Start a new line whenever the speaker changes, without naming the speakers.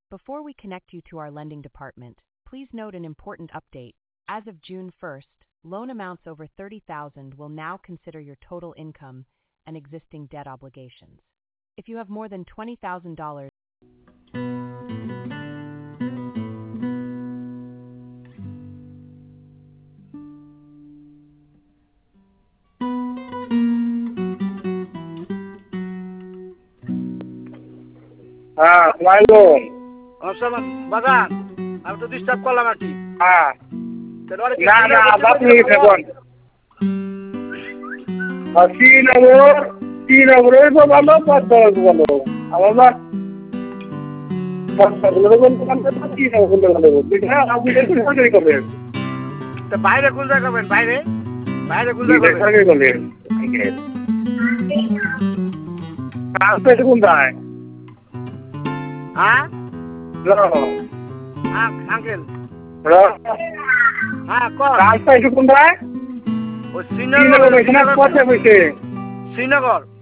Before we connect you to our lending department, please note an important update. As of June 1st, loan amounts over $30,000 will now consider your total income and existing debt obligations. If you have more than $20,000,
হ্যাঁ মাইলো
আসসালাম বাগান আমি তো disturb করলাম আর কি
হ্যাঁ না না আপনি দেখুন শ্রীনগরে তো ভালো পদ্মার ভালো আমার না
বাইরে কোন জায়গা করবেন বাইরে বাইরে কোন জায়গা করবেন
কোনটায়
হ্যাঁ আঙ্কেল হ্যাঁ
রাস্তা একটু কোনটায়
শ্রীনগর
পথে বসে
শ্রীনগর